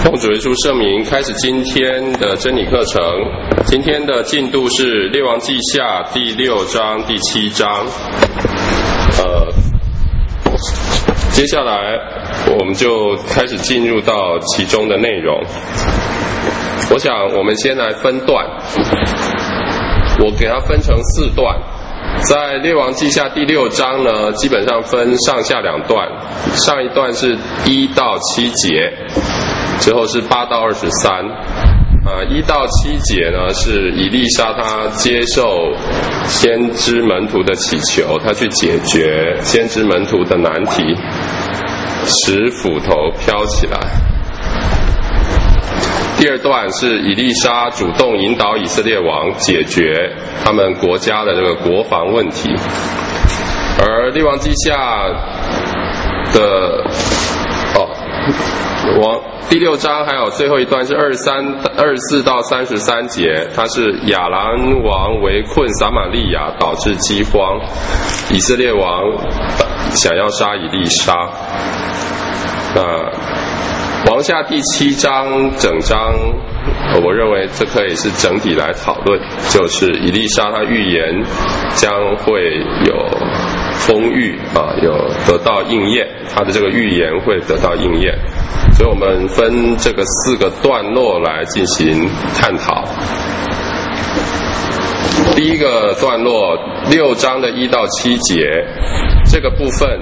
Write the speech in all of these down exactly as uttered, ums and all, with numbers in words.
奉主耶稣圣名，开始今天的真理课程。今天的进度是列王记下第六章、第七章。呃，接下来我们就开始进入到其中的内容。我想我们先来分段，我给它分成四段。在列王记下第六章呢，基本上分上下两段，上一段是一到七节，之后是八到二十三。啊，一到七节呢是以利沙他接受先知门徒的祈求，他去解决先知门徒的难题，使斧头飘起来。第二段是以利沙主动引导以色列王解决他们国家的这个国防问题，而列王记下的哦王第六章还有最后一段是二十三、二十四到三十三节，它是亚兰王围困撒玛利亚，导致饥荒，以色列王想要杀以利沙。那王下第七章整章，我认为这可以是整体来讨论，就是以利沙他预言将会有丰裕啊，有得到应验，他的这个预言会得到应验，所以我们分这个四个段落来进行探讨。第一个段落六章的一到七节，这个部分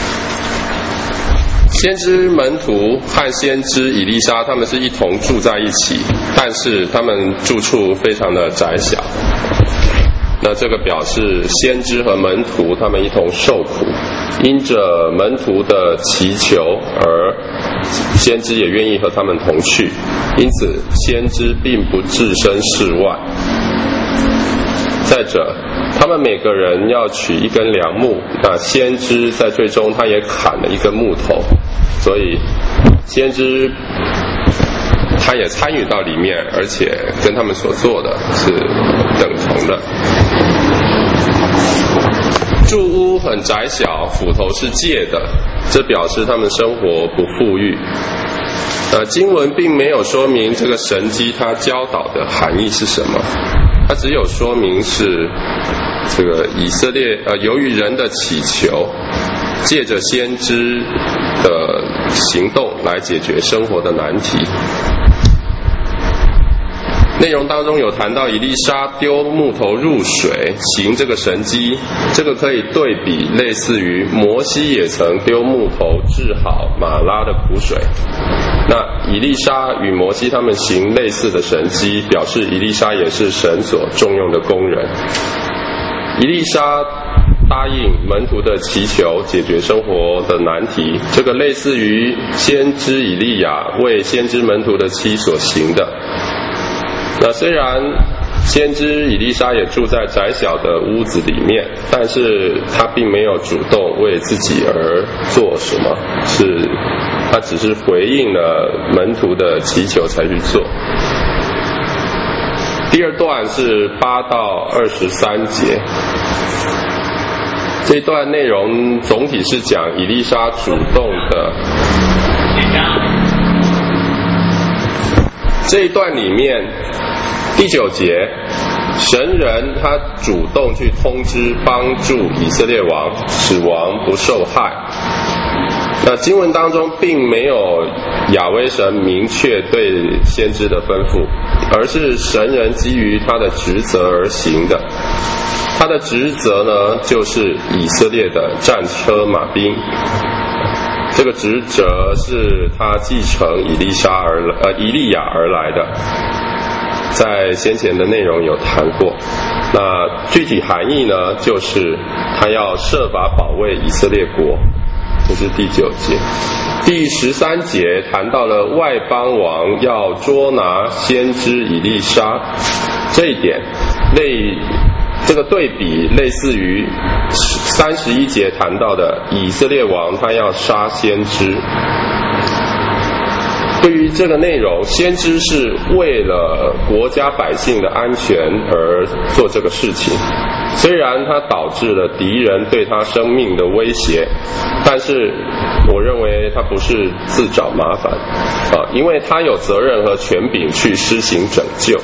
先知门徒和先知以利沙他们是一同住在一起，但是他们住处非常的窄小。那这个表示先知和门徒他们一同受苦，因着门徒的祈求而先知也愿意和他们同去，因此先知并不置身事外。再者，他们每个人要取一根梁木，那先知在最终他也砍了一根木头，所以先知他也参与到里面，而且跟他们所做的是等同的。住屋很窄小，斧头是借的，这表示他们生活不富裕。呃，经文并没有说明这个神迹它教导的含义是什么，它只有说明是这个以色列呃，由于人的祈求，借着先知的行动来解决生活的难题。内容当中有谈到以利沙丢木头入水行这个神迹，这个可以对比类似于摩西也曾丢木头治好马拉的苦水。那以利沙与摩西他们行类似的神迹，表示以利沙也是神所重用的工人。以利沙答应门徒的祈求，解决生活的难题，这个类似于先知以利亚为先知门徒的妻所行的。那虽然先知以利沙也住在窄小的屋子里面，但是他并没有主动为自己而做什么，是他只是回应了门徒的祈求才去做。第二段是八到二十三节，这段内容总体是讲以利沙主动的。这一段里面第九节，神人他主动去通知帮助以色列王，使王不受害。那经文当中并没有亚威神明确对先知的吩咐，而是神人基于他的职责而行的。他的职责呢，就是以色列的战车马兵。这个职责是他继承以利沙而来呃以利亚而来的，在先前的内容有谈过。那具体含义呢，就是他要设法保卫以色列国，这是第九节。第十三节谈到了外邦王要捉拿先知以利沙，这一点类这个对比类似于三十一节谈到的以色列王他要杀先知。 对于这个内容，先知是为了国家百姓的安全而做这个事情，虽然它导致了敌人对他生命的威胁，但是我认为他不是自找麻烦啊，因为他有责任和权柄去施行拯救。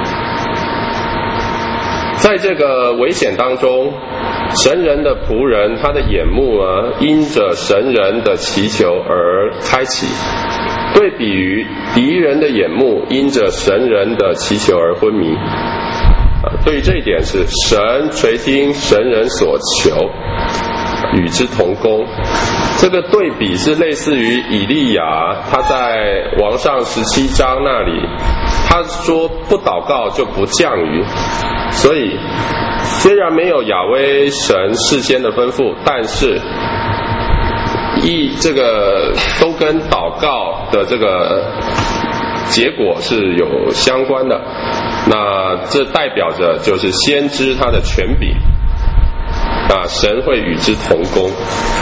在这个危险当中，神人的仆人他的眼目啊，因着神人的祈求而开启，对比于敌人的眼目因着神人的祈求而昏迷。啊，对于这一点是神垂听神人所求，与之同工。这个对比是类似于以利亚，他在王上十七章那里，他说不祷告就不降雨。所以虽然没有亚威神事先的吩咐，但是一这个都跟祷告的这个结果是有相关的。那这代表着就是先知他的权柄啊，神会与之同工。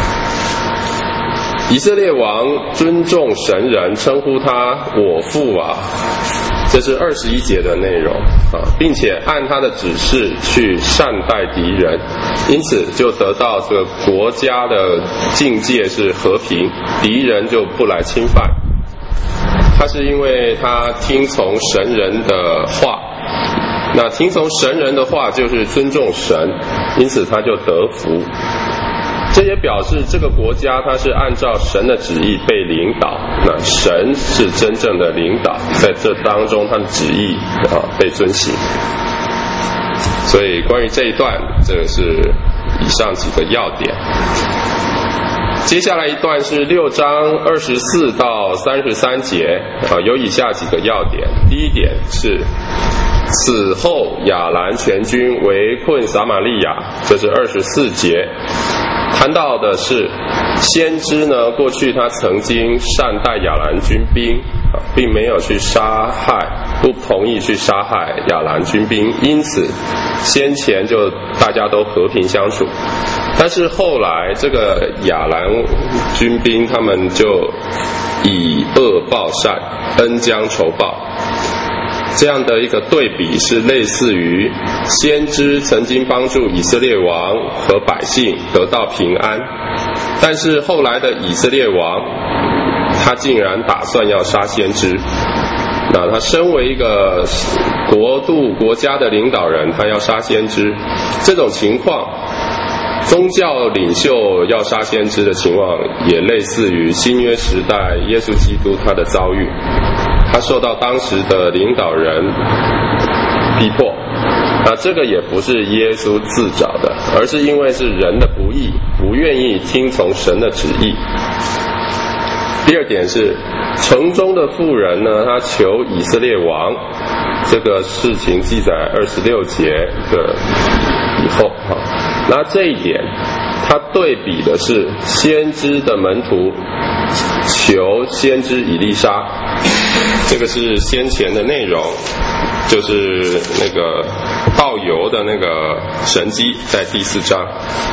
以色列王尊重神人，称呼他我父啊，这是二十一节的内容啊，并且按他的指示去善待敌人，因此就得到这个国家的境界是和平，敌人就不来侵犯。他是因为他听从神人的话，那听从神人的话就是尊重神，因此他就得福。这也表示这个国家它是按照神的旨意被领导，那神是真正的领导，在这当中他的旨意啊被遵行。所以关于这一段，这个是以上几个要点。接下来一段是六章二十四到三十三节啊，有以下几个要点。第一点是此后亚兰全军围困撒玛利亚，这是二十四节。谈到的是先知呢，过去他曾经善待亚兰军兵，并没有去杀害，不同意去杀害亚兰军兵，因此先前就大家都和平相处。但是后来这个亚兰军兵他们就以恶报善，恩将仇报，这样的一个对比是类似于先知曾经帮助以色列王和百姓得到平安，但是后来的以色列王他竟然打算要杀先知。那他身为一个国度国家的领导人，他要杀先知，这种情况宗教领袖要杀先知的情况也类似于新约时代耶稣基督他的遭遇，他受到当时的领导人逼迫，那这个也不是耶稣自找的，而是因为是人的不义，不愿意听从神的旨意。第二点是城中的妇人呢，他求以色列王，这个事情记载二十六节的以后啊，那这一点他对比的是先知的门徒求先知以利沙，这个是先前的内容，就是那个倒油的那个神迹，在第四章。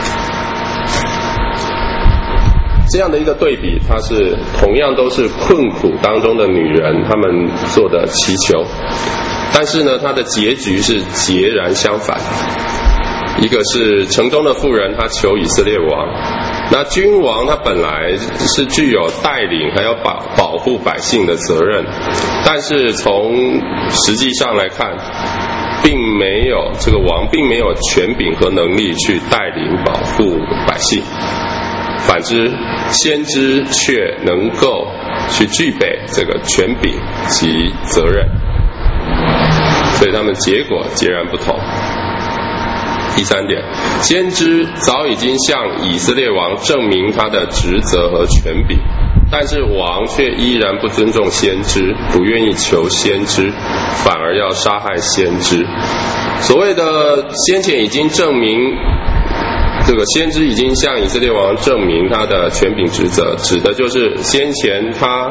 这样的一个对比，它是同样都是困苦当中的女人她们做的祈求，但是呢，它的结局是截然相反。一个是城中的妇人，她求以色列王，那君王他本来是具有带领还要保保护百姓的责任，但是从实际上来看，并没有这个王并没有权柄和能力去带领保护百姓，反之先知却能够去具备这个权柄及责任，所以他们结果截然不同。第三点，先知早已经向以色列王证明他的职责和权柄，但是王却依然不尊重先知，不愿意求先知，反而要杀害先知。所谓的先前已经证明，这个先知已经向以色列王证明他的权柄职责，指的就是先前他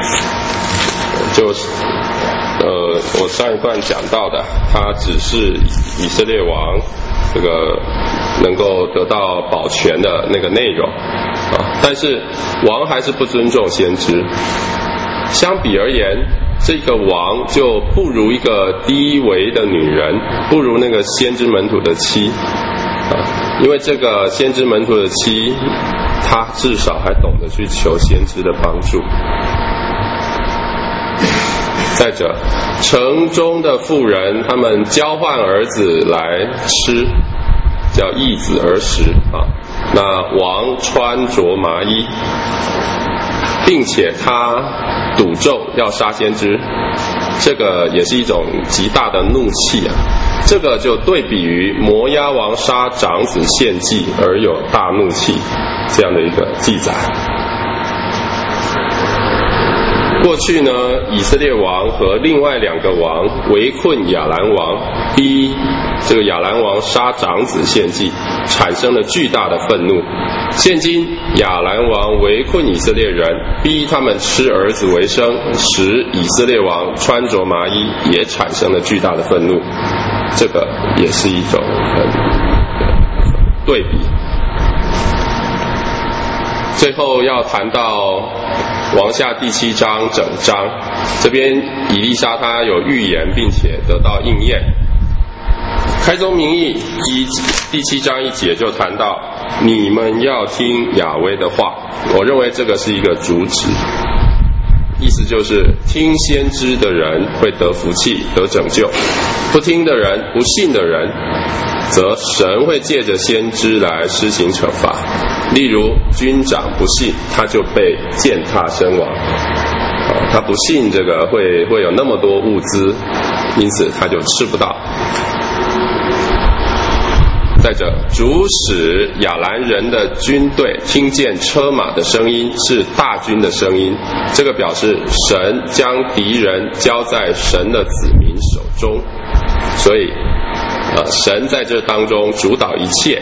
就是呃，我上一段讲到的，他只是以色列王这个能够得到保全的那个内容啊，但是王还是不尊重先知。 相比而言，这个王就不如一个低微的女人，不如那个先知门徒的妻啊，因为这个先知门徒的妻，她至少还懂得去求先知的帮助。再者，城中的妇人，他们交换儿子来吃，叫易子而食啊。那王穿着麻衣，并且他赌咒要杀先知，这个也是一种极大的怒气啊。这个就对比于摩押王杀长子献祭而有大怒气这样的一个记载。过去呢，以色列王和另外两个王围困亚兰王，逼这个亚兰王杀长子献祭，产生了巨大的愤怒。现今亚兰王围困以色列人，逼他们吃儿子为生，使以色列王穿着麻衣，也产生了巨大的愤怒。这个也是一种对比。最后要谈到王下第七章整章，这边以利沙他有预言并且得到应验。开宗明义一第七章一节就谈到，你们要听雅威的话。我认为这个是一个主旨，意思就是听先知的人会得福气得拯救，不听的人不信的人，则神会借着先知来施行惩罚。例如军长不信，他就被践踏身亡，他不信这个会会有那么多物资，因此他就吃不到。再者，主使亚兰人的军队听见车马的声音，是大军的声音，这个表示神将敌人交在神的子民手中，所以呃，神在这当中主导一切。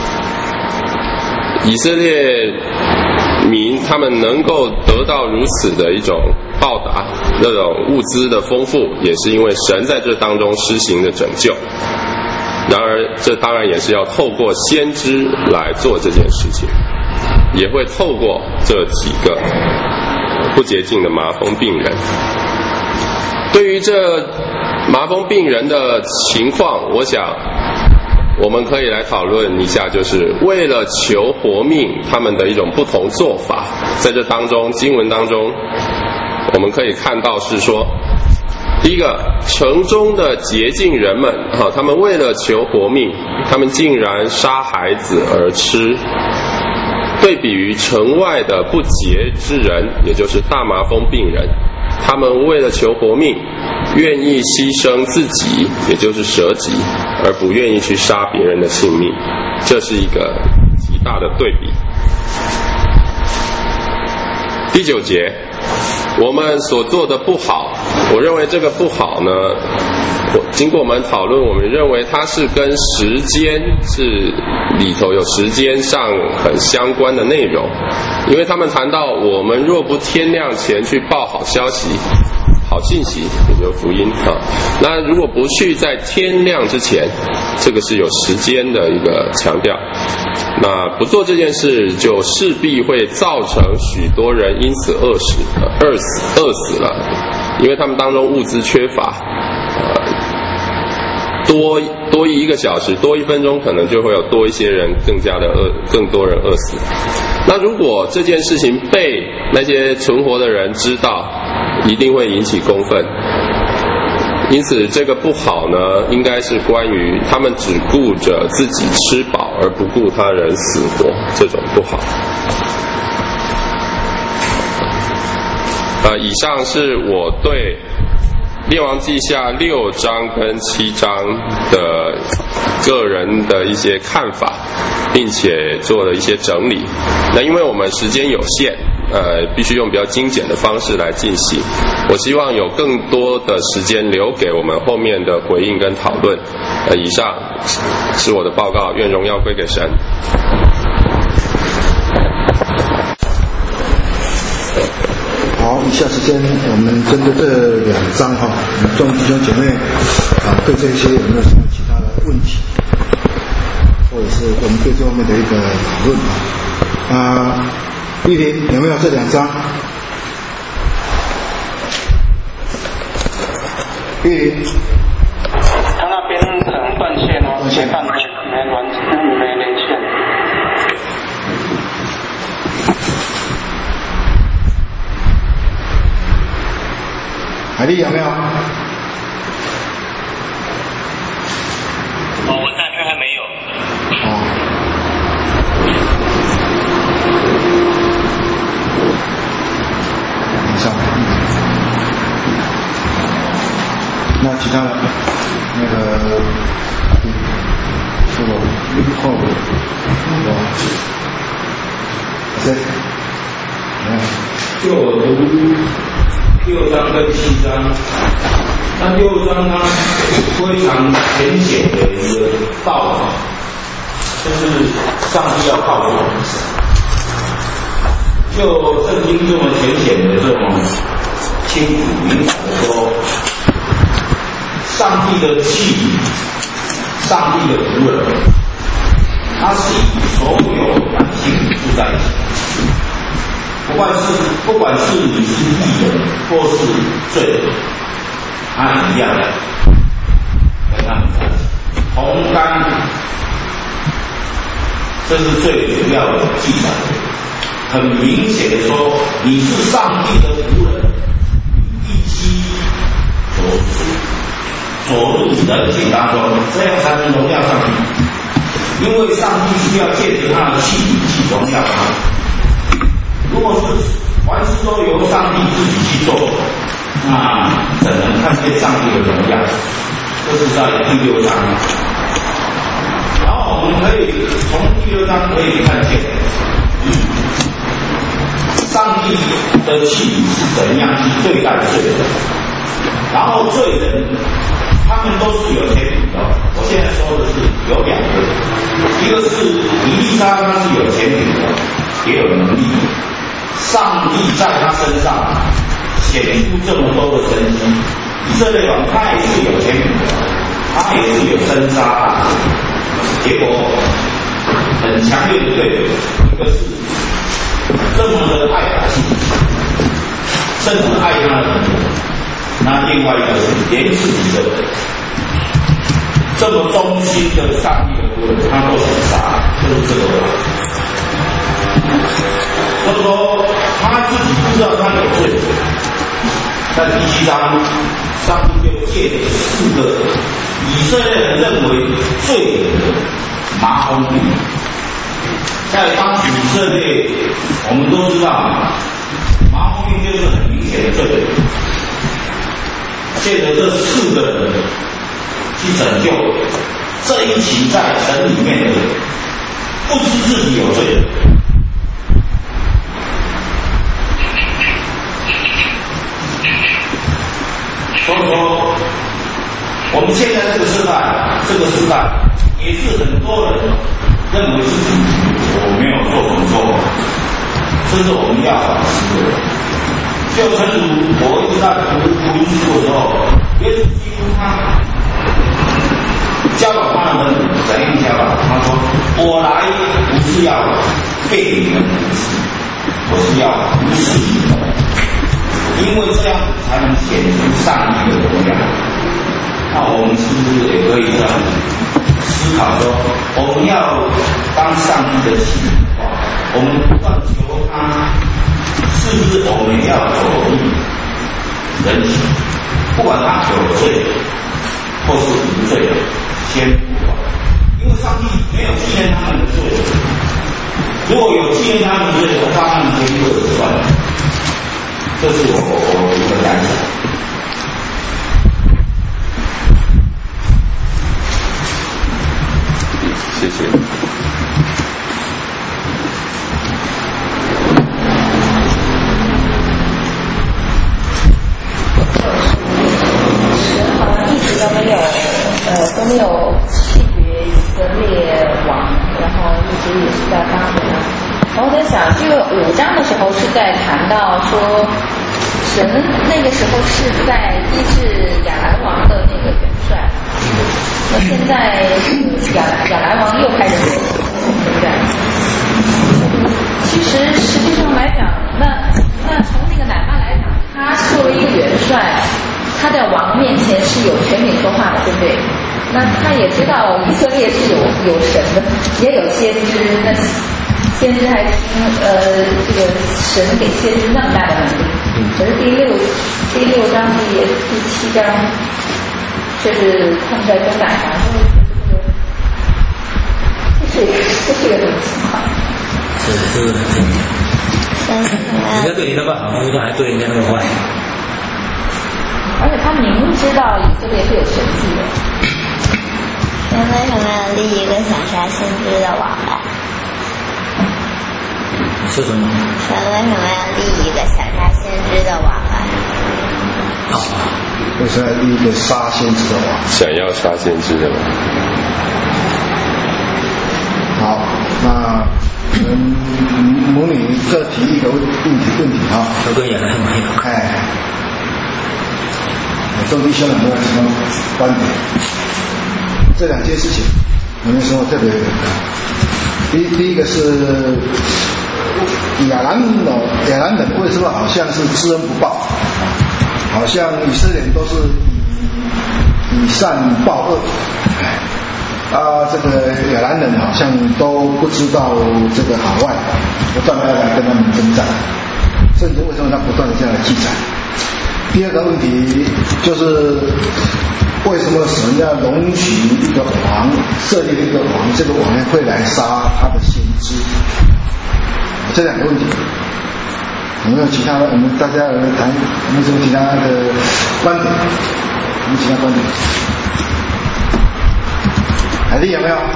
以色列民他们能够得到如此的一种报答，那种物资的丰富，也是因为神在这当中施行的拯救。然而这当然也是要透过先知来做这件事情，也会透过这几个不洁净的麻风病人。对于这麻风病人的情况，我想我们可以来讨论一下，就是为了求活命他们的一种不同做法。在这当中经文当中我们可以看到是说，第一个，城中的洁净人们、啊、他们为了求活命，他们竟然杀孩子而吃，对比于城外的不洁之人，也就是大麻风病人，他们为了求活命愿意牺牲自己，也就是舍己，而不愿意去杀别人的性命，这是一个极大的对比。第九节，我们所做的不好，我认为这个不好呢，经过我们讨论，我们认为它是跟时间是里头有时间上很相关的内容，因为他们谈到我们若不天亮前去报好消息好信息，也就是福音啊。那如果不去在天亮之前，这个是有时间的一个强调。那不做这件事，就势必会造成许多人因此饿死，饿死，饿死了，因为他们当中物资缺乏，呃，多多一个小时，多一分钟，可能就会有多一些人更加的饿，更多人饿死。那如果这件事情被那些存活的人知道，一定会引起公愤。因此这个不好呢，应该是关于他们只顾着自己吃饱而不顾他人死活，这种不好。呃，以上是我对列王记下六章跟七章的个人的一些看法，并且做了一些整理。那因为我们时间有限，呃，必须用比较精简的方式来进行。我希望有更多的时间留给我们后面的回应跟讨论。呃，以上是我的报告，愿荣耀归给神。 好，以下时间我们针对这两章哈，我们众弟兄姐妹啊，对这些有没有什么其他的问题，或者是我们对这方面的一个讨论啊？玉林有没有这两章？ 玉林， 他那边可能断线哦， 断线， 没完没连线。 海丽有没有？ 哦，我暂时还没有。 哦。等一下，那其他的那个这个后我谁？嗯， 就我读六章跟七章，那六章它非常浅显的一个道理，就是上帝要靠我们。就圣经这么浅显的这么清楚明了的说，上帝的器皿，上帝的仆人，他是与所有百姓住在一起。不管是不管是你是义人或是罪人，他一样跟他们在一起同甘，这是最主要的记载。很明显的说，你是上帝的仆人，你一期所所入人性当中，这样才能荣耀上帝。因为上帝是要借着他的器皿去荣耀他。如果是凡事都由上帝自己去做，那怎能看见上帝的荣耀？这是在第六章。然后我们可以从第六章可以看见，上帝的器皿是怎样去对待罪人。然后罪人，他们都是有天平的。我现在说的是有两个，一个是以利沙，他是有天平的，也有能力。上帝在他身上显出这么多的神迹，以色列王他也是有天平的，他也是有生杀大权，结果很强烈的对比，一个是这么的爱百姓，甚至爱他的人，那另外一个是连自己的这么忠心的上帝的仆人，他都想杀，就是这个问题。所以说他自己不知道他有罪，在第七章，上帝就借着四个以色列人认为罪人的麻风病，在当时以色列，我们都知道麻风病就是很明显的罪人，借着这四个人去拯救这一起在城里面的人，不知自己有罪。所以说，我们现在这个时代，这个时代也是很多人认为自己我没有做什么错，这是我们要反思的。就正如我一直在读福音书的时候，耶稣基督他教导他们怎样教导？他说：“我来不是要被你们服侍，我是要服侍你们。”因为这样才能显出上帝的荣耀。那我们是不是也可以这样思考说，我们要当上帝的器皿，我们不断求他，是不是我们要走入人情？不管他有罪或是无罪，先不管，因为上帝没有纪念他们的罪。如果有纪念他们的罪，我帮他们先过就算了。这是我我一个感想。 谢谢。 神好像一直都没有，呃，都没有弃绝以色列王，然后一直也是在帮着他。然后我在想，这个五章的时候是在谈到说，神那个时候是在医治亚兰王的那个元帅，那现在亚亚兰王又开始对不对？其实实际上来讲，那那从那个乃曼来讲，他作为一个元帅， 他在王面前是有权柄说话的，对不对？那他也知道以色列是有有神的，也有先知，那先知还听呃这个神给先知那么大的能力。可是第六第六章第第七章，却是他们在攻打他，这是这是一个什么情况？ 是是个很正常。人家对你那么好，为什么还对人家那么坏？ 而且他明知道以色列是有神迹的。 神为什么要立一个想杀先知的王啊？ 你说什么？ 神为什么要立一个想杀先知的王啊？ 啊， 为什么要立一个杀先知的王？ 想要杀先知的王。 好，那我们母女各提一个问题问题啊， 都跟原来没有。 哎，众弟兄有没有什么观点？这两件事情有没有什么特别的？第一第一个是亚兰人，亚兰人为什么好像是知恩不报？好像以色列人都是以以善报恶。啊，这个亚兰人好像都不知道这个好坏，不断的来跟他们征战，甚至为什么他不断的这样的记载？第二个问题就是为什么神要容许一个王设立一个王，这个王会来杀他的先知？这两个问题有没有其他的？我们大家来谈，有没有什么其他的观点？有没有其他观点？海丽有没有？ 呃，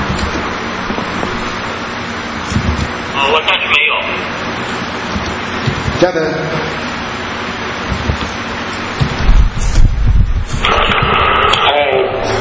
我暂时没有。 嘉德。 哎，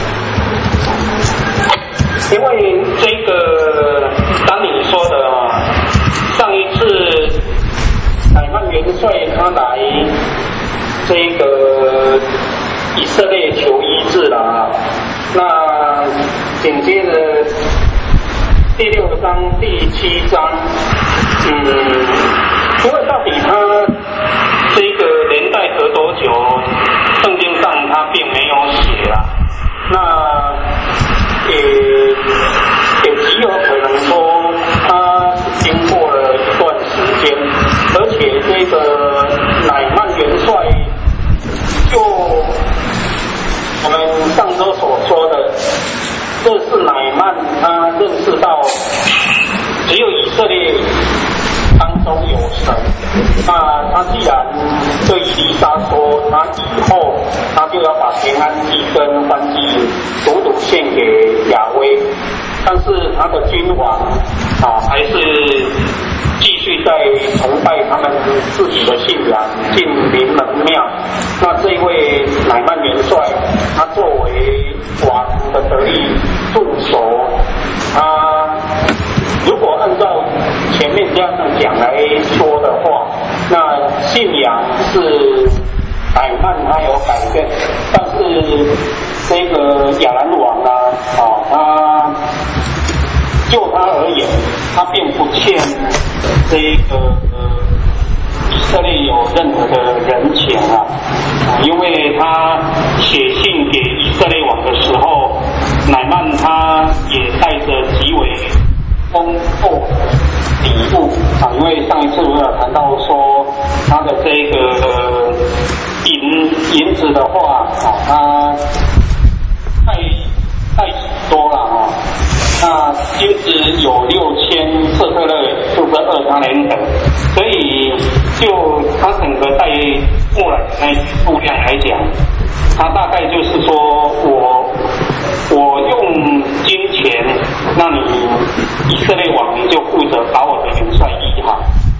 因为这个，当你说的啊，上一次乃曼元帅他来这个以色列求医治了啊。那紧接着第六章、第七章，嗯，因为到底他这个年代隔多久，圣经上他并没有写啦。那也也极有可能说他经过了一段时间，而且这个乃曼元帅就。我们上周所说的，这是乃曼他认识到只有以色列当中有神，那他既然对以利沙说，他以后他就要把平安祭跟燔祭独独献给亚威，但是他的君王啊还是继续在崇拜他们自己的信仰，进临门庙。那这位乃曼元帅，他作为王的得力助手，他如果按照前面这样讲来说的话，那信仰是乃曼他有改变，但是这个亚兰王啊，啊他就他而言，他并不欠这个呃以色列有任何的人情啊，啊，因为他写信给以色列王的时候，乃曼他也带着极为丰厚的礼物啊，因为上一次我有谈到说他的这个呃银银子的话啊，他太太多了啊。那金子有六千舍客勒，就是二他连等，所以就他整个带过来的那数量来讲，他大概就是说我我用金钱，那你以色列王你就负责把我的元帅医好。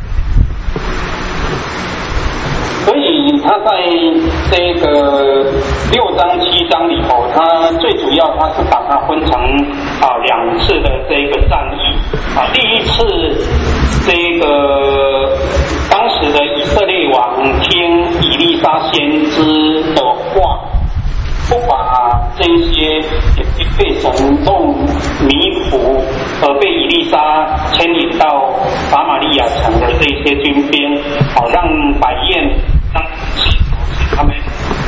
所以他在这个六章七章里头，他最主要他是把它分成啊两次的这个战役啊。第一次这个当时的以色列王听以利沙先知的话，不把这些被神弄迷糊而被以利沙牵引到撒玛利亚城的这些军兵，好让百宴让他们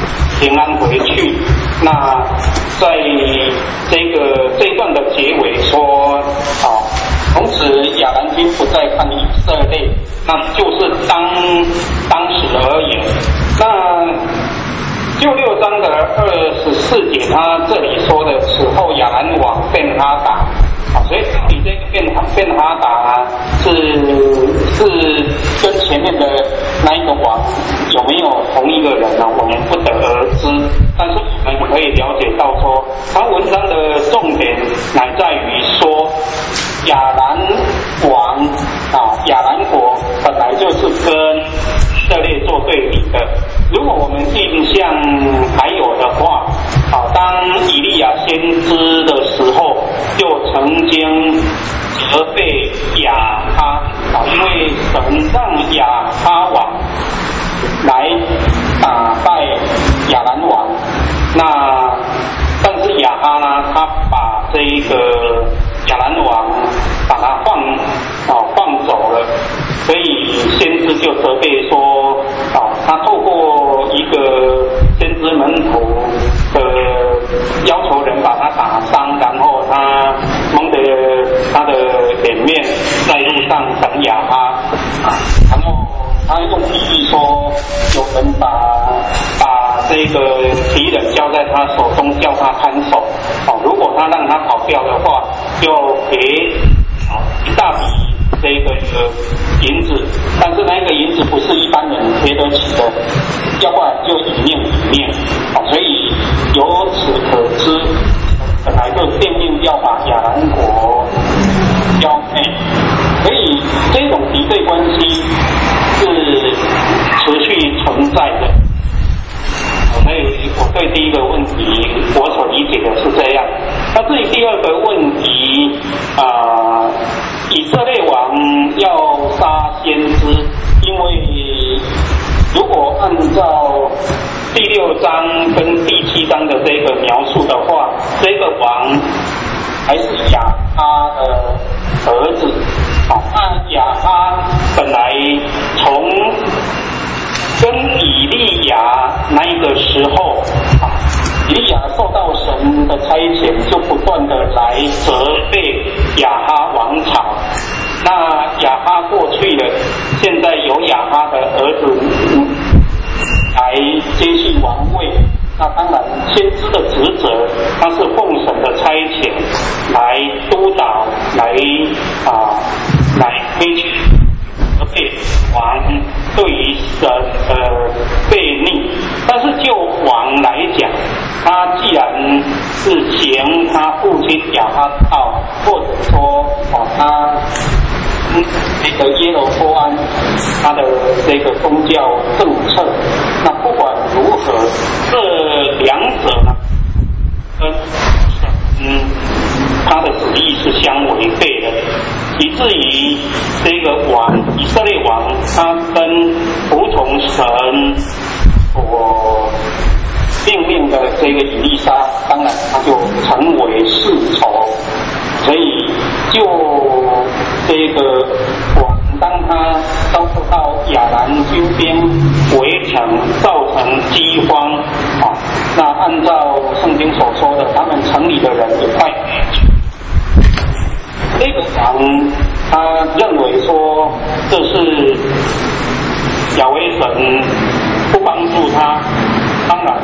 平安回去。那在这个这一段的结尾说，啊，从此亚兰君不再看以色列，那就是当当时而言。那就六章的二十四节，他这里说的此后亚兰王便哈达，啊，所以你这个便哈便哈达是是跟前面的那一个王有没有同一个人呢？我们不得而知，但是我们可以了解到说，他文章的重点乃在于说，亚兰王啊，亚兰国本来就是跟以色列做对比的。如果我们印象还有的话，啊，当以利亚先知的时候，就曾经责备亚哈，啊，因为神让亚哈王来打败亚兰王，那但是亚哈呢，他把这一个亚兰王把他放啊放走了，所以先知就责备说，啊，他透过一个先知门徒的要求人把他打伤，然后他蒙着他的脸面在路上等亚哈，啊，然后他用比喻说，有人把把这个敌人交在他手中，叫他看守，哦，如果他让他跑掉的话，就给哦一大笔这个呃银子，但是那个银子不是一般人贴得起的，要不然就一面一面，哦，所以由此可知，本来就奠定要把亚兰国交配，所以这种敌对关系是持续存在的。所以我对第一个问题我所理解的是这样。那至于第二个问题，啊、呃，以色列王要杀先知，因为如果按照第六章跟第七章的这个描述的话，这个王还是亚哈的儿子。好，那亚哈本来从跟以利亚那一个时候，啊，以利亚受到神的差遣，就不断的来责备亚哈王朝。那亚哈过去了，现在由亚哈的儿子来接续王位。那当然，先知的职责，他是奉神的差遣来督导，来啊，来推举。责备王对于神的悖逆，但是就王来讲，他既然是行他父亲亚哈道，或者说哦他嗯这个耶罗波安他的这个宗教政策，那不管如何，这两者呢，跟嗯他的旨意是相违背的。以至于这个王以色列王，他跟服从神所命令的这个以利沙，当然他就成为世仇，所以就这个王，当他遭受到亚兰军兵围城，造成饥荒啊，那按照圣经所说的，他们城里的人也快灭绝。这个王他认为说这是亚威神不帮助他，当然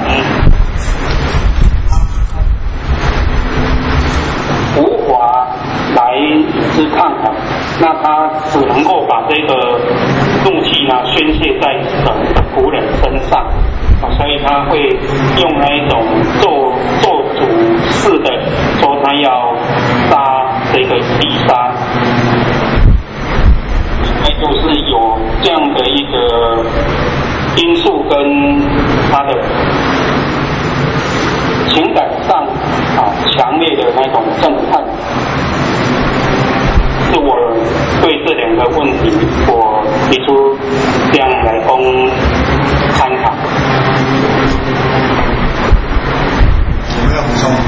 无法来与之抗衡，那他只能够把这个怒气呢宣泄在神的仆人身上，所以他会用那一种做做主式的说他要杀这个以利沙，应该就是有这样的一个因素跟他的情感上啊强烈的那种震撼，是我对这两个问题我提出这样来供参考。 有没有补充？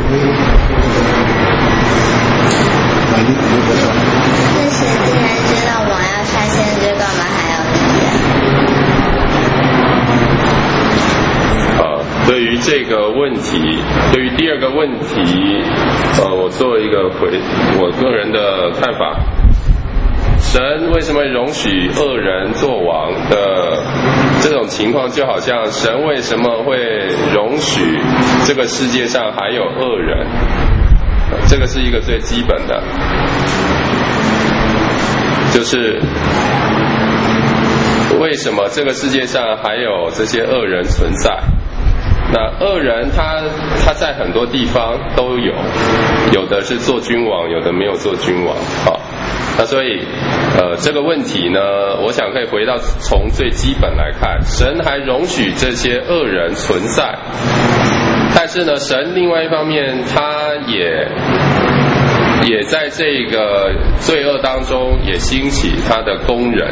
那神既然知道王要杀先知，干嘛还要理啊？ 呃， 对于这个问题，对于第二个问题，呃，我做一个回我个人的看法。神为什么容许恶人做王的这种情况，就好像神为什么会容许这个世界上还有恶人，这个是一个最基本的，就是为什么这个世界上还有这些恶人存在。那恶人他他在很多地方都有，有的是做君王，有的没有做君王啊。那所以呃这个问题呢，我想可以回到从最基本来看，神还容许这些恶人存在，但是呢，神另外一方面他也也在这个罪恶当中也兴起他的工人。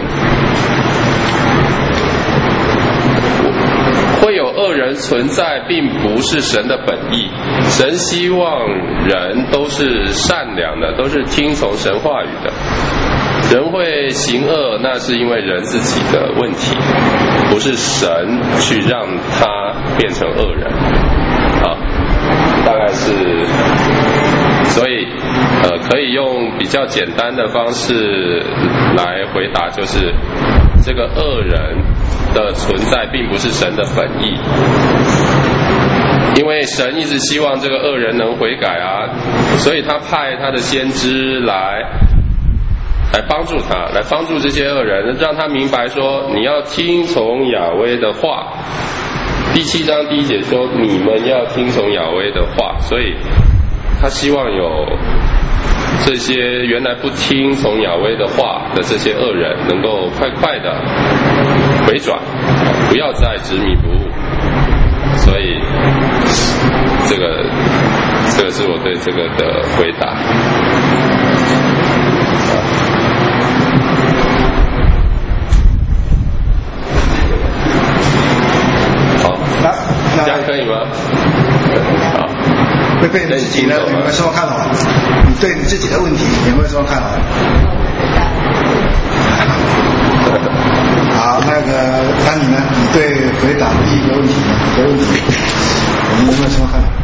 会有恶人存在并不是神的本意，神希望人都是善良的，都是听从神话语的。人会行恶，那是因为人自己的问题，不是神去让他变成恶人啊，大概是，所以呃可以用比较简单的方式来回答，就是这个恶人的存在并不是神的本意，因为神一直希望这个恶人能悔改啊，所以他派他的先知来来帮助他，来帮助这些恶人，让他明白说你要听从亚威的话。第七章第一节说你们要听从亚威的话，所以他希望有这些原来不听从亚威的话的这些恶人能够快快的回转，不要再执迷不悟。所以这个这个是我对这个的回答。好，这样可以吗？好。 贝贝，你自己呢？有没有什么看法？你对你自己的问题有没有什么看法？好，那个丹尼呢？你对回答第一个问题呢？你的问题，你有没有什么看法？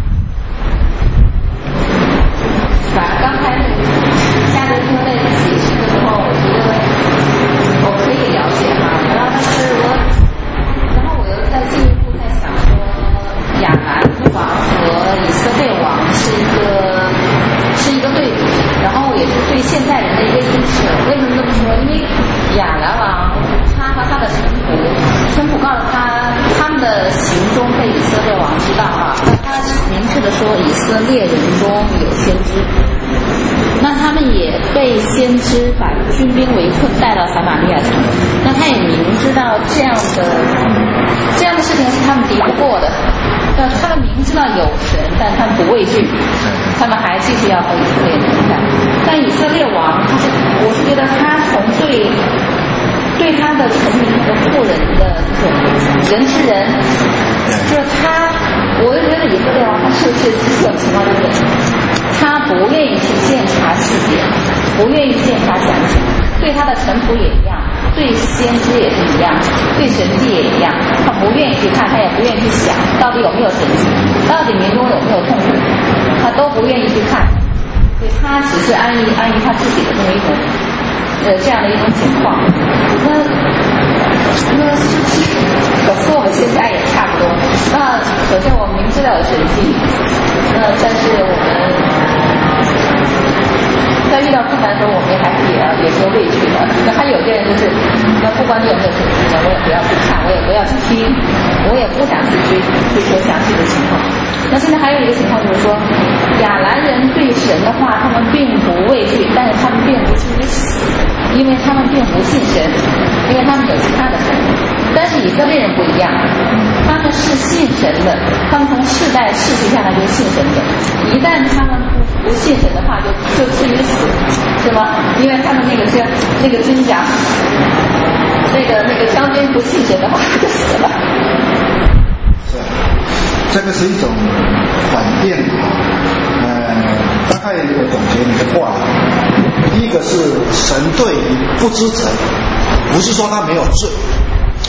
把刚才那个夏洛特在解释的时候，我觉得我可以了解哈，然后但是我，然后我又再进一步在想说，亚兰王和以色列王是一个是一个对比，然后也是对现代人的一个映射。为什么这么说？因为亚兰王他和他的臣仆，臣仆告诉他他们的行踪被以色列王知道啊，那他明确的说以色列人中有先知，那他们也被先知把军兵围困带到撒玛利亚城，那他也明知道这样的这样的事情是他们敌不过的，那他们明知道有神，但他们不畏惧，他们还继续要和以色列人战。但以色列王，他是我是觉得他从对对他的臣民和妇人的这种人吃人，就是他，我就觉得以色列王他是不是这种情况就是他不愿意去检查细节，不愿意检查详情，对他的臣仆也一样，对先知也是一样，对神迹也一样，他不愿意去看，他也不愿意去想到底有没有神迹，到底民中有没有痛苦，他都不愿意去看，所以他只是安于安于他自己的这么一种呃这样的一种情况。那那可是我们现在也差不多。那首先我们明知道有神迹，那但是我们在遇到困难的时候，我们还是也要也说畏惧的。那还有些人就是，那不管你有没有神迹呢，我也不要去看，我也不要去听，我也不想去追追求详细的情况。那现在还有一个情况就是说，亚兰人对神的话，他们并不畏惧，但是他们并不至于死，因为他们并不信神，因为他们有其他的神。但是以色列人不一样，他们是信神的，他们从世代世袭下来就信神的。一旦他们不不信神的话，就就至于死，是吗？因为他们那个是那个军长，那个那个将军不信神的话就死了。 是，这个是一种反变啊。呃，大概我总结你的话，第一个是神对于不知者，不是说他没有罪。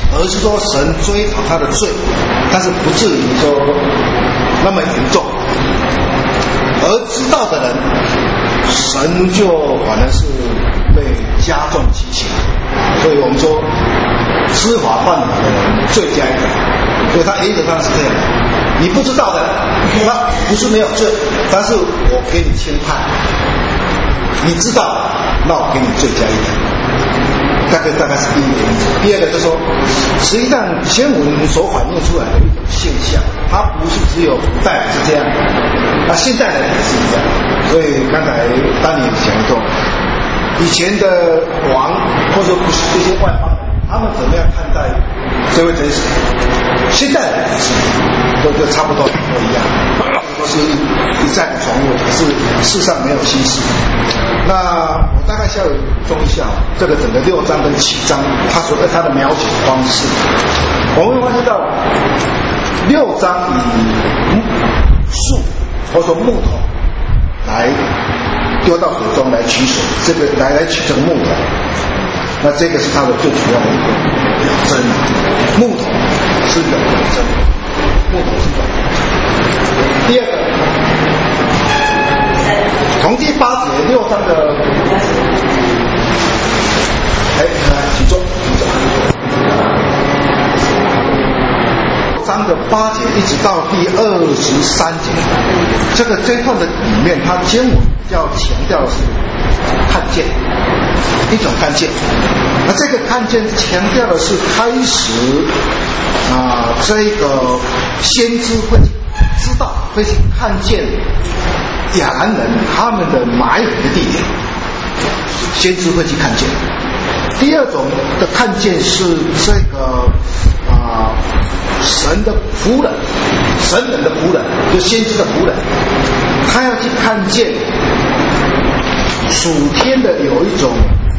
而是说神追讨他的罪，但是不至于说那么严重。而知道的人，神就反而是被加重其刑。所以我们说知法犯法的人罪加一等，所以他原则上是这样的。你不知道的，他不是没有罪，但是我给你轻判；你知道，那我给你罪加一等。大概大概是第一个原则。第二个就是说，实际上经文所反映出来的一种现象，它不是只有古代是这样，那现代人也是一样。所以刚才当你讲说，以前的王或者不是这些外邦人，他们怎么样看待这位真神？现代人也是，都都差不多都一样，都是一再的重复，是世上没有新事。那我大概稍微补充一下，这个整个六章跟七章，它所在它的描写方式，我们会发现到六章以树或者说木头来丢到水中来取水，这个来来取这个木头，那这个是它的最主要的一个表征。木头是一个表征，木头是一个表征。第二个，从第八节六章的，哎，请坐，请坐。六章的八节一直到第二十三节，这个这一段的里面，它经文要强调的是看见，一种看见。那这个看见强调的是开始啊、呃，这个先知会知道，会去看见亚兰人他们的埋伏的地点，先知会去看见。第二种的看见是这个啊、呃，神的仆人，神人的仆人，就先知的仆人，他要去看见属天的有一种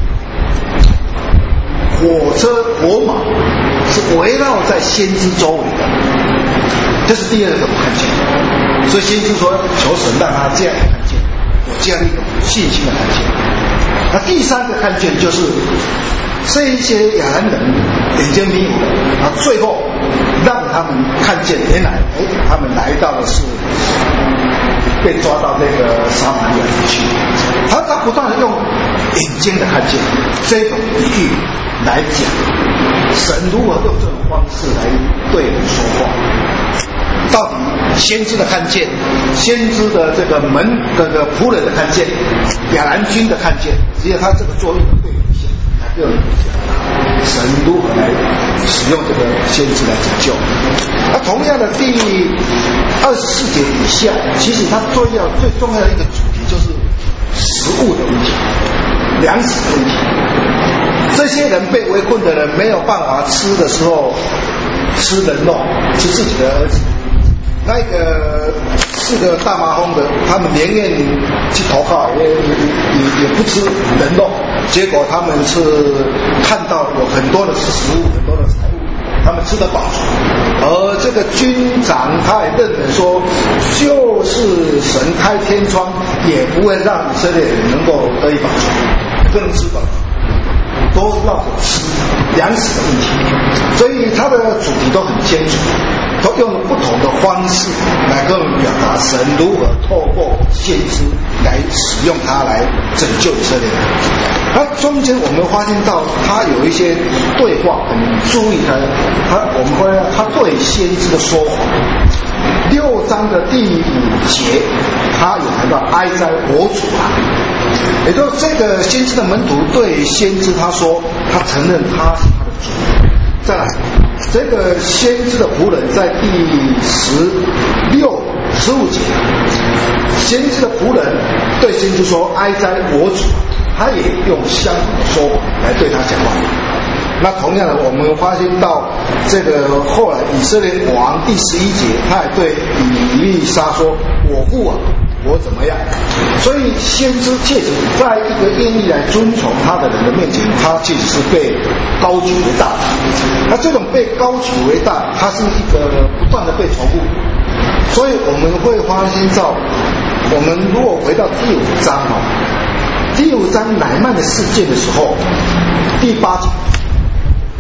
火车火马是围绕在先知周围的，这是第二种看见。所以先知说求神让他这样看见，有这样一种信心的看见。那第三个看见就是这一些亚兰人眼睛迷糊的，啊，最后让他们看见原来，哎，他们来到的是被抓到那个撒玛利亚去。他他不断的用眼睛的看见这种比喻来讲，神如何用这种方式来对人说话。到底先知的看见，先知的这个门这个仆人的看见，亚兰军的看见，实际上他这个作用的对比性来对人讲，神如何来使用这个先知来拯救。那同样的第二十四节以下，其实它最要最重要的一个主题就是食物的问题，粮食的问题。这些人被围困的人没有办法吃的时候，吃人肉，吃自己的儿子。那个四个大麻风的，他们连愿去投靠，也也也不吃人肉，结果他们是看到有很多的食物，很多的财物，他们吃得饱足。而这个军长他也认为说，就是神开天窗，也不会让以色列人能够得以饱足，不能吃饱足。都绕着吃粮食的问题，所以它的主题都很清楚，都用了不同的方式来跟我们表达神如何透过先知来使用它来拯救以色列人。那中间我们发现到他有一些对话，很注意他，他我们会他对先知的说法。六章的第五节，他有谈到哀哉我主啊，也就是这个先知的门徒对先知他说，他承认他是他的主。再来，这个先知的仆人在第十六、十五节，先知的仆人对先知说哀哉我主，他也用相同的说法来对他讲话。那同样的，我们发现到这个后来以色列王第十一节，他也对以利沙说：“我父啊，我怎么样？”所以先知确实在一个愿意来遵从他的人的面前，他确实是被高举为大。那这种被高举为大，它是一个不断的被重复。所以我们会发现到，我们如果回到第五章哈，第五章乃曼的事件的时候，第八节。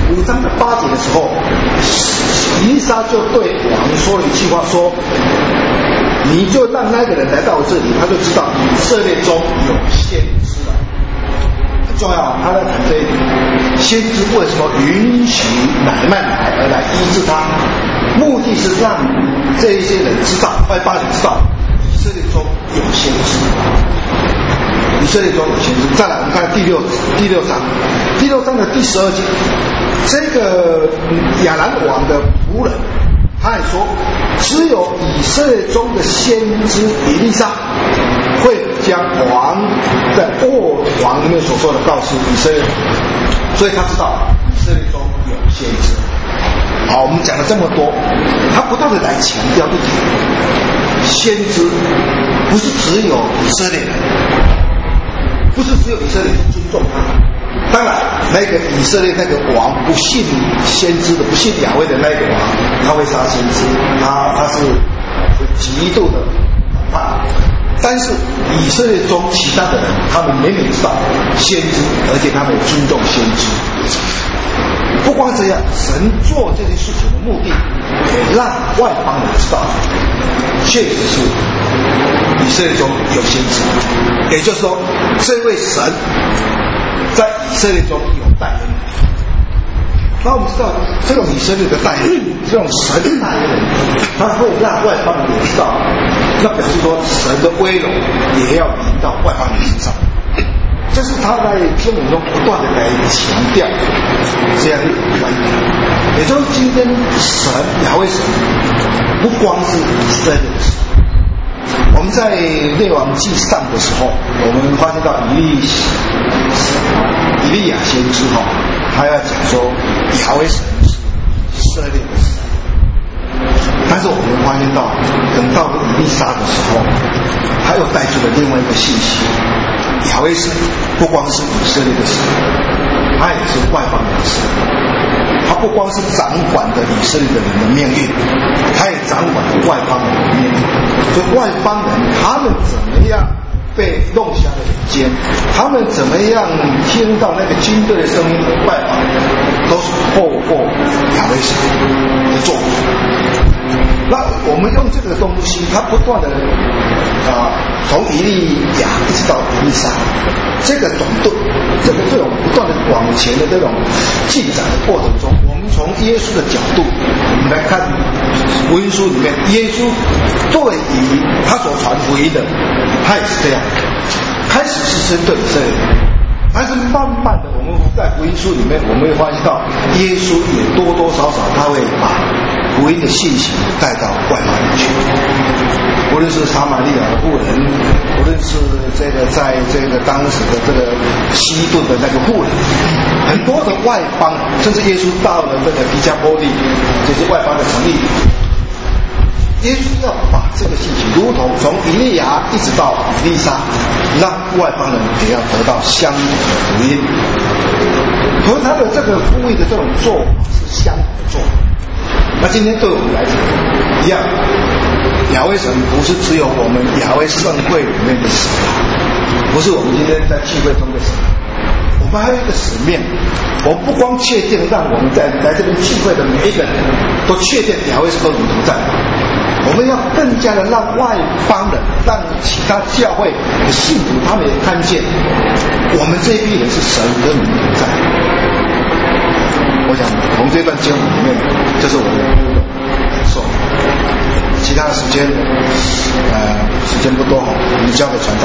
五章的八节的时候，以利沙就对王说了一句话，说：“你就让那个人来到我这里，他就知道以色列中有先知了。”很重要，他在谈这一点。先知为什么允许乃縵来而来医治他？目的是让这一些人知道，外邦人知道以色列中有先知。以色列中有先知。再来，我们看第六第六章，第六章的第十二节，这个亚兰王的仆人，他也说，只有以色列中的先知以利沙会将王在沃王里面所说的告诉以色列人，所以他知道以色列中有先知。好，我们讲了这么多，他不断的来强调一点：先知不是只有以色列人，不是只有以色列人尊重他。当然，那个以色列那个王不信先知的、不信亚威的那个王，他会杀先知，他他是极度的反叛。但是以色列中其他的人，他们明明知道先知，而且他们尊重先知。不光这样，神做这件事情的目的，也让外邦人知道，确实是以色列中有先知。也就是说，这位神在以色列中有代言人。那我们知道，这种以色列的代言人，这种神的代言人，他会让外邦人知道，那表示说神的威荣也要临到外邦人身上。这是他在经文中不断的来强调这样一种观点，也就是今天神亚威神不光是以色列的神。我们在列王纪上的时候，我们发现到以利以利亚先知哈，他要讲说亚威神是以色列的神，但是我们发现到等到以利沙的时候，他又带出了另外一个信息。亚威神不光是以色列的神，他也是外邦人的神。他不光是掌管着以色列的人的命运，他也掌管着外邦人的命运。所以外邦人他们怎么样被弄瞎了眼睛，他们怎么样听到那个军队的声音和外邦人，都是透过亚威神的作为。那我们用这个东西，它不断的啊，从以利亚一直到以利沙，这个短度，这个这种不断的往前的这种进展的过程中，我们从耶稣的角度，我们来看福音书里面，耶稣对于他所传福音的，他也是这样，开始是针对以色列人，但是慢慢的，我们在福音书里面，我们会发现到耶稣也多多少少他会把福音的信息带到外邦人去，无论是撒玛利亚的妇人，无论是这个在这个当时的这个西顿的那个妇人，很多的外邦，甚至耶稣到了这个迪加波利，这些外邦的城里，耶稣要把这个信息，如同从以利亚一直到以利沙，让外邦人也要得到相同的福音，和他的这个福音的这种做法是相同的做法。那今天对我们来讲一样，亚威神不是只有我们亚威盛会里面的神，不是我们今天在聚会中的神，我们还有一个使命。我们不光确定让我们在来这边聚会的每一个人都确定亚威神都与同在，我们要更加的让外邦人，让其他教会的信徒，他们也看见我们这一批人是神跟我们同在。我想从这段经文里面，这是我的感受。其他的时间，呃，时间不多，我们交给传道。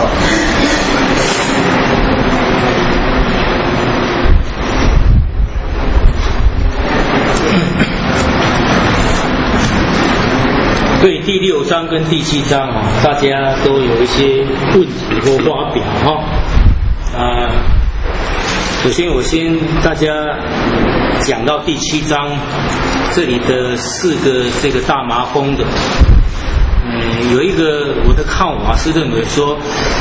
对第六章跟第七章啊，大家都有一些问题或发表哈。啊，首先我先大家讲到第七章，这里的四个这个大麻风的，嗯，有一个我的看法是认为说，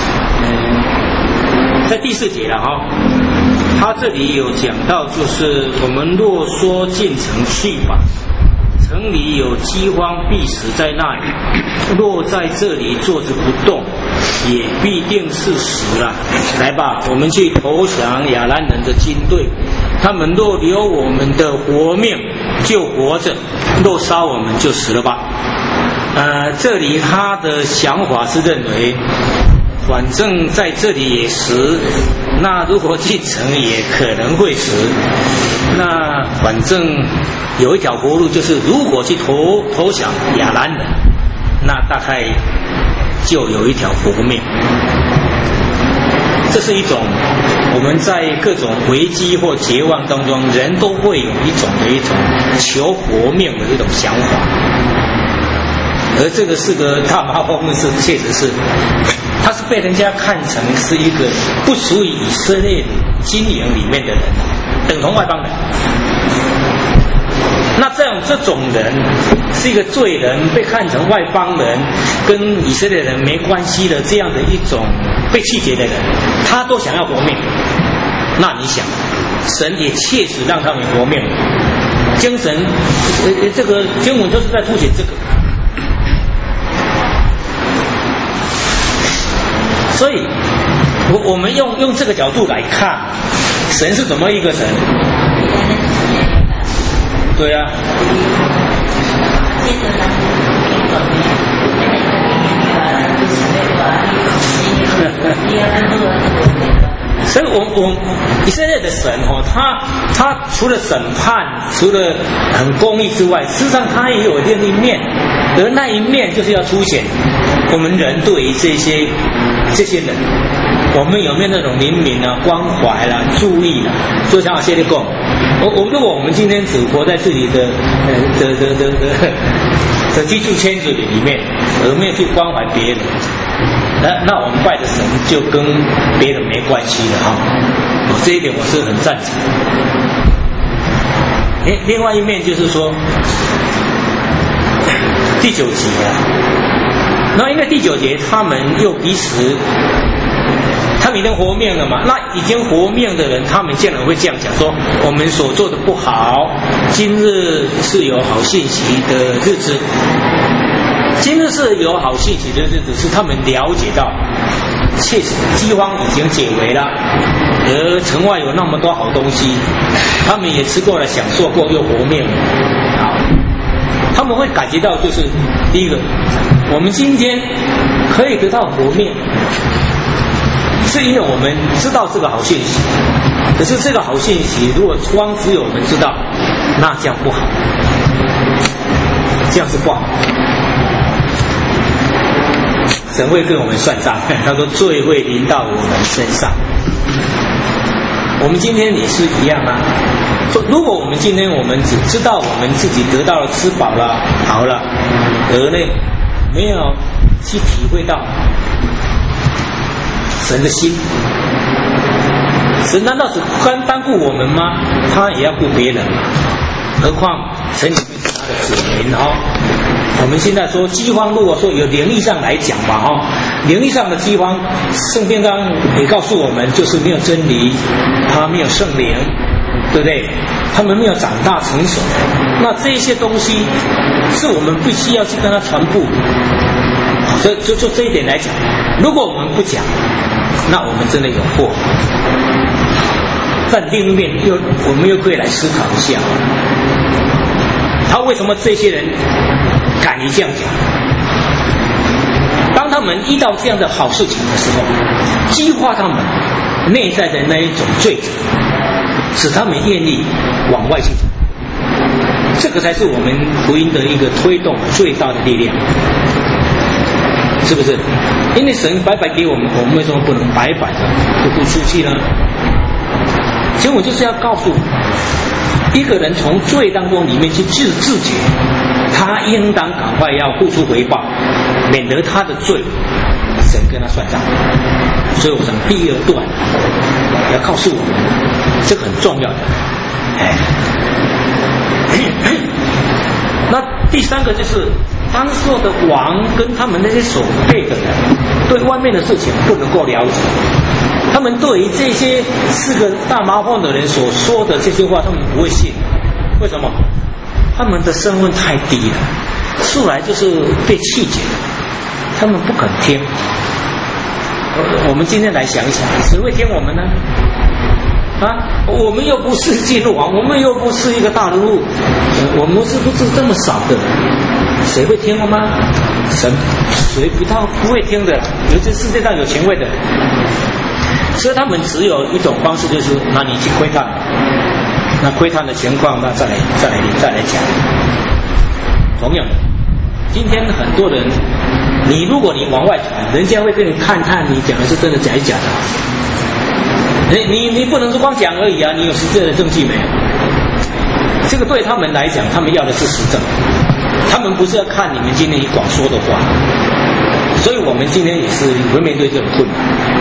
嗯，在第四节了哈，他这里有讲到，就是我们若说进城去吧，城里有饥荒，必死在那里；若在这里坐着不动，也必定是死了。来吧，我们去投降亚兰人的军队， 他们若留我们的活命就活着，若杀我们就死了吧。呃，这里他的想法是认为，反正在这里也死，那如果进城也可能会死，那反正有一条活路，就是如果去投投降亚兰人，那大概就有一条活命。这是一种我们在各种危机或绝望当中，人都会有一种的一种求活命的这种想法。而这个是个大麻风是确实是，他是被人家看成是一个不属于以色列经营里面的人，等同外邦人。那这样这种人是一个罪人，被看成外邦人，跟以色列人没关系的这样的一种被弃绝的人，他都想要活命。那你想，神也确实让他们活命。精神，呃，这个经文就是在凸显这个。所以，我我们用用这个角度来看，神是怎么一个神？对呀、啊。所以我我以色列的神哦，他他除了审判，除了很公义之外，事实上他也有另一面，而那一面就是要凸显我们人对于这些这些人，我们有没有那种怜悯啊、关怀啦、注意啦？就像我现在讲，我我如果我们今天只活在自己的呃的的的的的居住圈子里面，而没有去关怀别人，那那我们拜的神就跟别人没关系了哈。我这一点我是很赞成。另另外一面就是说，第九节啊，那因为第九节他们又彼此，他们已经活命了嘛，那已经活命的人，他们竟然会这样讲说：我们所做的不好，今日是有好信息的日子。今日是有好信息的日子，是他们了解到，确实饥荒已经解围了，而城外有那么多好东西，他们也吃过了、享受过，又活命了。好，他们会感觉到，就是第一个，我们今天可以得到活命，是因为我们知道这个好信息。可是这个好信息，如果光只有我们知道，那这样不好，这样是不好。神会跟我们算账，他说罪会临到我们身上。我们今天也是一样啊。如果我们今天我们只知道我们自己得到了吃饱了好了，而呢没有去体会到神的心，神难道只单单顾我们吗？他也要顾别人，何况神里面是他的子民哦。我们现在说饥荒，如果说有灵力上来讲吧，哈、哦，灵力上的饥荒，圣经上也告诉我们，就是没有真理，他没有圣灵，对不对？他们没有长大成熟，那这些东西是我们必须要去跟他传播。所以就就这一点来讲，如果我们不讲，那我们真的有祸。但另一面又我们又可以来思考一下，他为什么这些人敢于这样讲？当他们遇到这样的好事情的时候，激化他们内在的那一种罪责，使他们愿意往外去走。这个才是我们福音的一个推动最大的力量，是不是？因为神白白给我们，我们为什么不能白白的就不出去呢？其实我就是要告诉一个人，从罪当中里面去自自觉，他应当赶快要付出回报，免得他的罪神跟他算账。所以我想第二段要告诉我们，这个很重要的。哎，那第三个就是当时候的王跟他们那些守备的人，对外面的事情不能够了解。他们对于这些四个大麻风的人所说的这些话，他们不会信。为什么？他们的身份太低了，素来就是被弃绝，他们不肯听。我们今天来想一想，谁会听我们呢？ 啊，我们又不是金王，我们又不是一个大人物，我们是不是这么少的？谁会听了吗？神谁不到不会听的，尤其世界上有权威的，所以他们只有一种方式，就是那你去窥探，那窥探的情况，那再来再来再来讲。同样的，今天很多人，你如果你往外传，人家会跟你看看你讲的是真的假是假的。你你你不能说光讲而已啊，你有实质的证据没有？这个对他们来讲，他们要的是实证，他们不是要看你们今天你广说的话。所以我们今天也是会面对这种困难，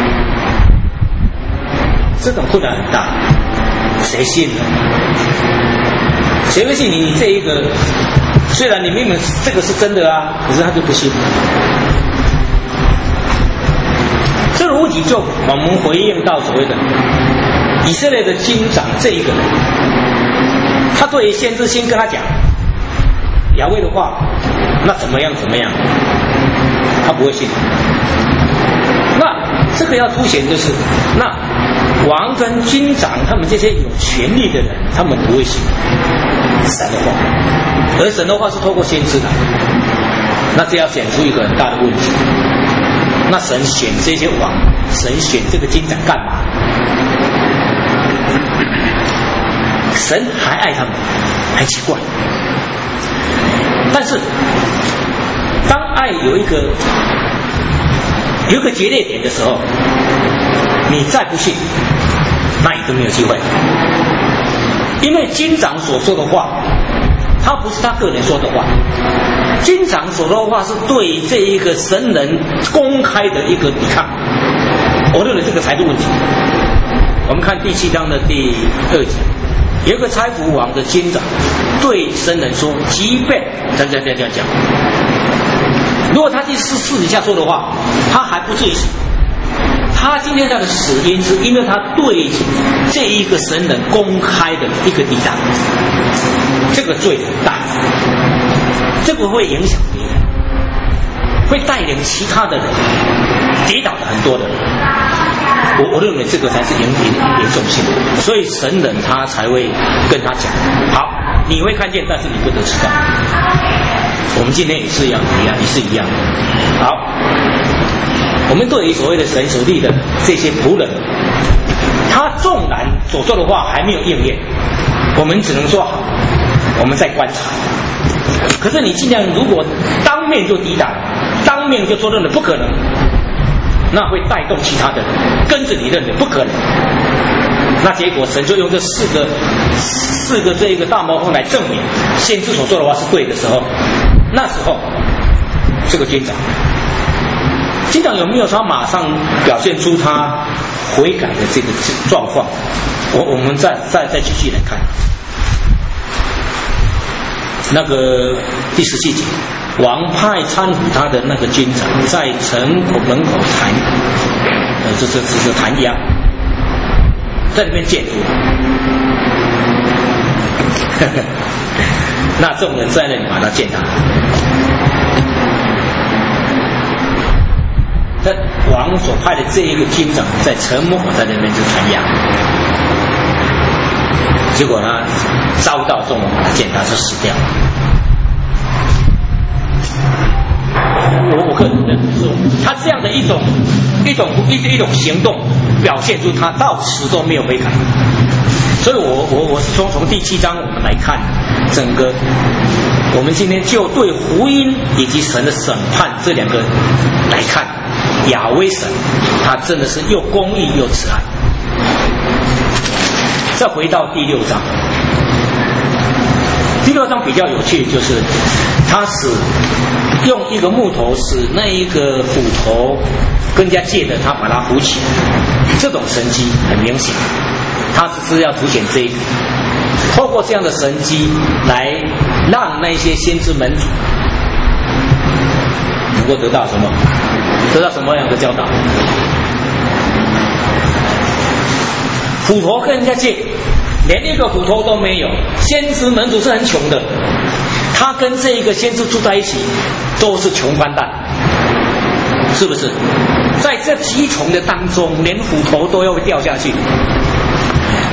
这种困难很大，谁信呢？谁会信你？你这一个，虽然你明明这个是真的啊，可是他就不信。这个问题就我们回应到所谓的以色列的军长这一个人，他对先知先跟他讲雅威的话，那怎么样怎么样，他不会信。那这个要凸显就是，那王跟军长他们这些有权力的人，他们不会信神的话，而神的话是透过先知来，那这要显出一个很大的问题。那神选这些王，神选这个军长干嘛？神还爱他们，还奇怪。但是当爱有一个有一个决裂点的时候，你再不信，那也就没有机会。因为军长所说的话，他不是他个人说的话，军长所说的话是对这一个神人公开的一个抵抗。我认为这个才是问题。我们看第七章的第二节，有一个差福王的军长对神人说，即便这样这样这样讲，如果他第四私底下说的话，他还不至于死。他今天他的死因是因为他对这一个神人公开的一个抵挡，这个罪很大，这个会影响别人，会带领其他的人跌倒的很多的人。我我认为这个才是严严严重性的，所以神人他才会跟他讲，好，你会看见，但是你不得知道。我们今天也是一样，一样也是一样。好，我们对于所谓的神所立的这些仆人，他纵然所说的话还没有应验，我们只能说好，我们在观察。可是你尽量如果当面就抵挡，当面就说认了，不可能，那会带动其他的人跟着你认的，不可能。那结果神就用这四个四个这一个大魔风来证明先知所说的话是对的时候，那时候这个军长军长有没有他马上表现出他悔改的这个状况？我我们再再再继续来看那个第十七节，王派搀扶他的那个军长在城口门口弹，呃，这这这是弹压，在那边见住那众人在那里把他践踏。那王所派的这一个军长在城门口在那边就弹压，结果呢遭到众人把他践踏，就死掉了。我我个人认为说，他这样的一种一种一一种行动，表现出他到死都没有悔改。所以我我我是从从第七章我们来看整个，我们今天就对福音以及神的审判这两个来看，亚威神他真的是又公义又慈爱。再回到第六章，第六章比较有趣，就是他使用一个木头使那一个斧头跟人家借的，他把它扶起，这种神迹很明显，他只是要凸显这一个，透过这样的神迹来让那些先知门主能够得到什么？得到什么样的教导？斧头跟人家借，连一个斧头都没有，先知门主是很穷的，他跟这一个先知住在一起都是穷光蛋，是不是？在这极穷的当中，连斧头都要掉下去，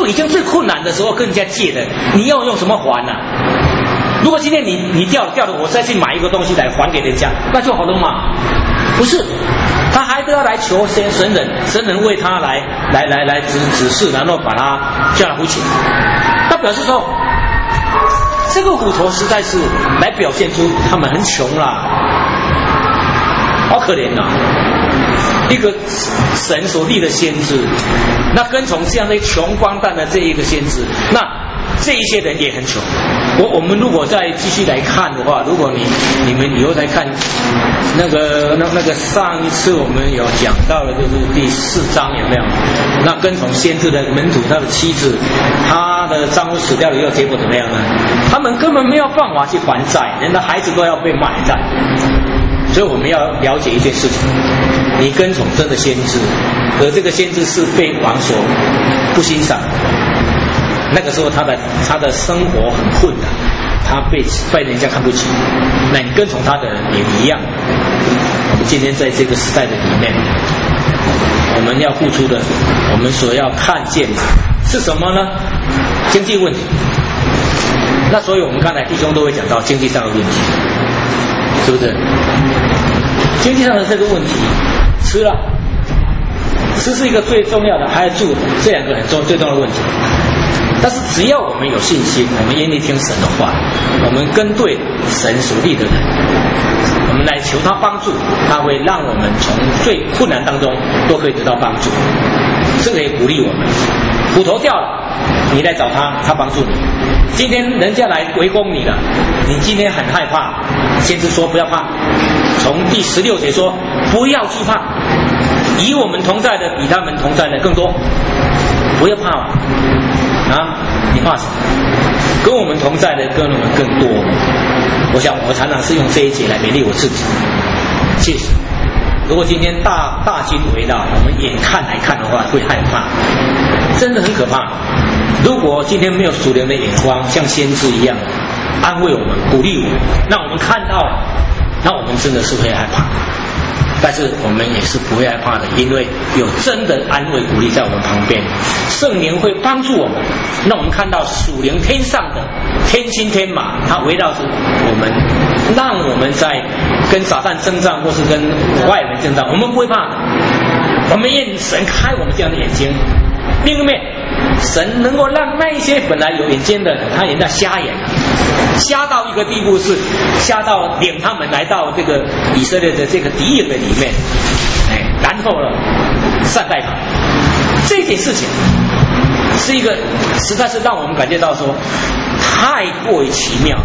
就已经最困难的时候跟人家借的，你要用什么还呢、啊？如果今天你你掉了掉了，我再去买一个东西来还给人家，那就好了嘛？不是，他还都要来求神神人，神人为他来来来来指指示，然后把他叫他付钱。他表示说，这个虎头实在是来表现出他们很穷啦，好可怜呐、啊！一个神所立的先知，那跟从这样的穷光蛋的这一个先知，那这一些人也很穷。我我们如果再继续来看的话，如果你你们以后再看那个那那个上一次我们有讲到的，就是第四章有没有？那跟从先知的门徒，他的妻子，他的丈夫死掉了以后，结果怎么样呢？他们根本没有办法去还债，人的孩子都要被卖债。所以我们要了解一件事情：你跟从真的先知，而这个先知是被王所不欣赏。那个时候他的他的生活很困难，他被被人家看不起，那你跟从他的人也一样。我们今天在这个时代的里面，我们要付出的，我们所要看见的是什么呢？经济问题。那所以我们刚才弟兄都会讲到经济上的问题，是不是？经济上的这个问题，吃了，吃是一个最重要的，还有住，这两个很重最重要的问题。但是只要我们有信心，我们愿意听神的话，我们跟对神所立的人，我们来求他帮助，他会让我们从最困难当中都可以得到帮助。这个也鼓励我们。骨头掉了，你来找他，他帮助你。今天人家来围攻你了，你今天很害怕，先知说不要怕。从第十六节说不要惧怕，与我们同在的比他们同在的更多，不要怕嘛。啊，你怕什么？跟我们同在的跟我们更多。我想我常常是用这一节来勉励我自己。其实，如果今天大大军围绕，我们眼看来看的话，会害怕，真的很可怕。如果今天没有属灵的眼光，像先知一样安慰我们、鼓励我们，让我们看到了，那我们真的是会害怕。但是我们也是不会害怕的，因为有真的安慰鼓励在我们旁边，圣灵会帮助我们，让我们看到属灵天上的天星天马，它围绕着我们，让我们在跟撒旦征战或是跟外人征战，我们不会怕的。我们愿神开我们这样的眼睛。另一面，神能够让那一些本来有眼睛的人，他也在瞎眼，瞎到一个地步，是瞎到领他们来到这个以色列的这个敌人的里面，哎，然后呢，善待他。这件事情是一个实在是让我们感觉到说，太过于奇妙，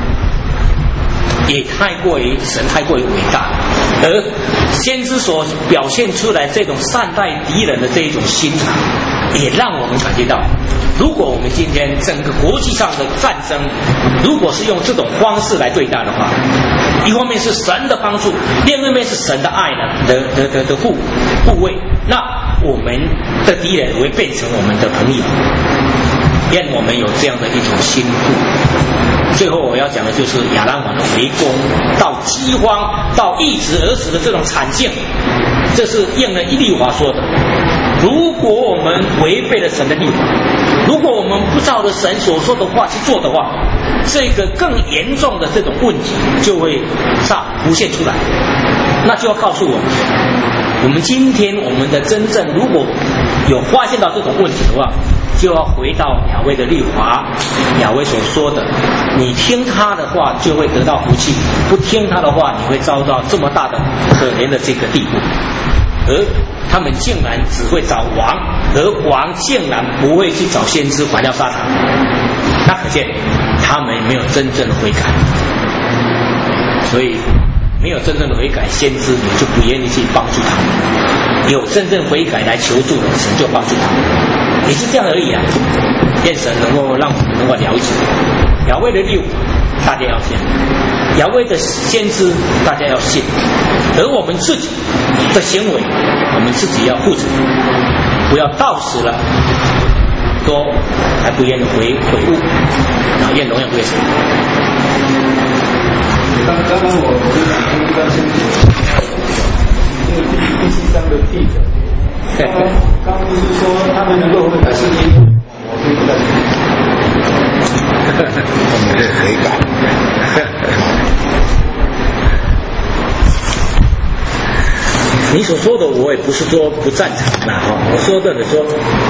也太过于神太过于伟大，而先知所表现出来这种善待敌人的这一种心肠，也让我们感觉到，如果我们今天整个国际上的战争，如果是用这种方式来对待的话，一方面是神的帮助，另一方面是神的爱呢的的的的护护卫，那我们的敌人会变成我们的朋友。愿我们有这样的一种心腹。最后我要讲的就是亚兰王的围攻，到饥荒，到一子而死的这种惨境，这是应了律法说的。如果我们违背了神的律法，如果我们不照着神所说的话去做的话，这个更严重的这种问题就会上浮现出来。那就要告诉我们，我们今天我们的真正如果有发现到这种问题的话，就要回到亚威的律法，亚威所说的，你听他的话就会得到福气，不听他的话你会遭到这么大的可怜的这个地步。而他们竟然只会找王，而王竟然不会去找先知还掉撒旦，那可见他们没有真正的悔改。所以没有真正的悔改，先知你就不愿意去帮助他们；有真正悔改来求助的，神就帮助他们。也是这样而已啊！愿神能够让我们能够了解亚威的律法，大家要信；亚威的先知，大家要信。而我们自己的行为，我们自己要负责，不要到死了都还不愿意悔悔悟，然后愿荣耀归神。 刚刚刚我就想跟大家先讲这个第第七章的第九。刚刚刚不是说他们能够悔改是因为我我们可以悔改。 你所说的我也不是说不赞成啦，哈，我说的是说，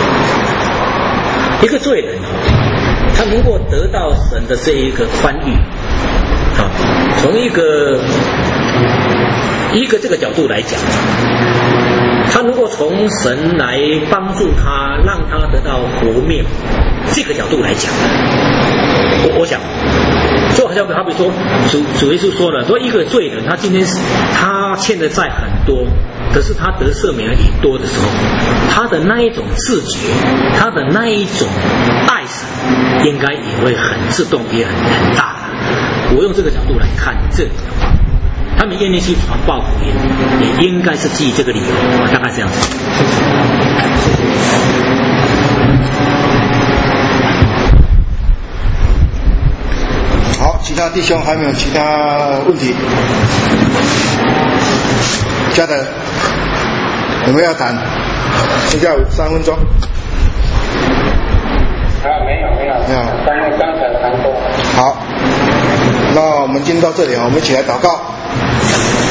一个罪人他如果得到神的这一个宽裕，啊，从一个一个这个角度来讲，他如果从神来帮助他，让他得到活命，这个角度来讲，我我想，就好像好比说，主主耶稣说了，说一个罪人，他今天他欠的债很多，可是他得赦免了很多的时候，他的那一种自觉，他的那一种爱神，应该也会很自动，也很很大。我用这个角度来看这里的话，他们愿意去传报福音，也应该是基于这个理由，大概这样子。 好，其他弟兄还没有其他问题？嘉德，有没有要谈？剩下三分钟。 啊，没有没有，没有，刚刚才谈过。 好，那我们今天到这里啊，我们一起来祷告。